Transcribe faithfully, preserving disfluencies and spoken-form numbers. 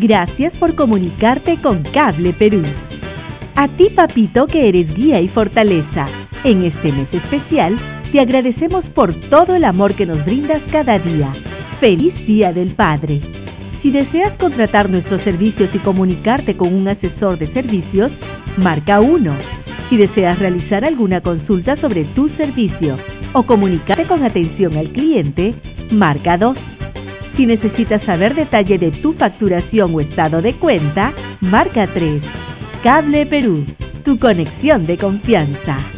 Gracias por comunicarte con Cable Perú. A ti, papito, que eres guía y fortaleza. En este mes especial, te agradecemos por todo el amor que nos brindas cada día. ¡Feliz Día del Padre! Si deseas contratar nuestros servicios y comunicarte con un asesor de servicios, marca uno. Si deseas realizar alguna consulta sobre tu servicio o comunicarte con atención al cliente, marca dos. Si necesitas saber detalle de tu facturación o estado de cuenta, marca tres. Cable Perú, tu conexión de confianza.